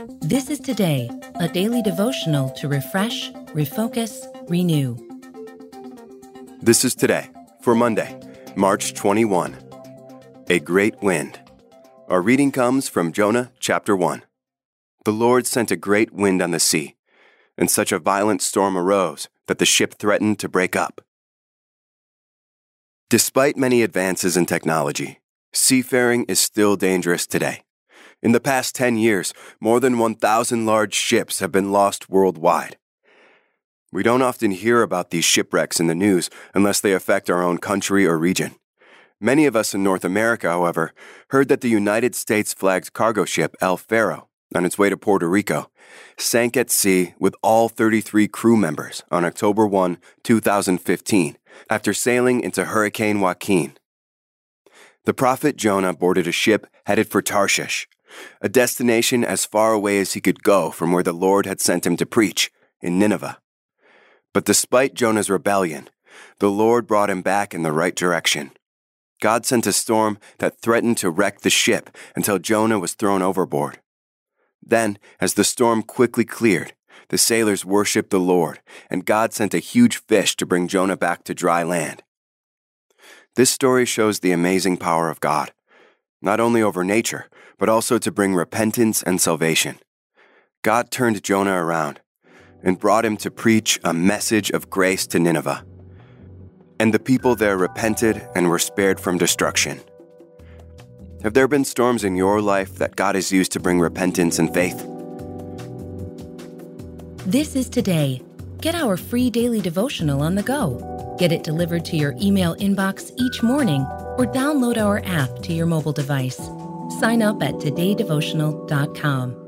This is Today, a daily devotional to refresh, refocus, renew. This is Today for Monday, March 21. A great wind. Our reading comes from Jonah chapter 1. The Lord sent a great wind on the sea, and such a violent storm arose that the ship threatened to break up. Despite many advances in technology, seafaring is still dangerous today. In the past 10 years, more than 1,000 large ships have been lost worldwide. We don't often hear about these shipwrecks in the news unless they affect our own country or region. Many of us in North America, however, heard that the United States-flagged cargo ship El Faro, on its way to Puerto Rico, sank at sea with all 33 crew members on October 1, 2015, after sailing into Hurricane Joaquin. The prophet Jonah boarded a ship headed for Tarshish, a destination as far away as he could go from where the Lord had sent him to preach, in Nineveh. But despite Jonah's rebellion, the Lord brought him back in the right direction. God sent a storm that threatened to wreck the ship until Jonah was thrown overboard. Then, as the storm quickly cleared, the sailors worshipped the Lord, and God sent a huge fish to bring Jonah back to dry land. This story shows the amazing power of God, not only over nature, but also to bring repentance and salvation. God turned Jonah around and brought him to preach a message of grace to Nineveh. And the people there repented and were spared from destruction. Have there been storms in your life that God has used to bring repentance and faith? This is Today. Get our free daily devotional on the go. Get it delivered to your email inbox each morning or download our app to your mobile device. Sign up at todaydevotional.com.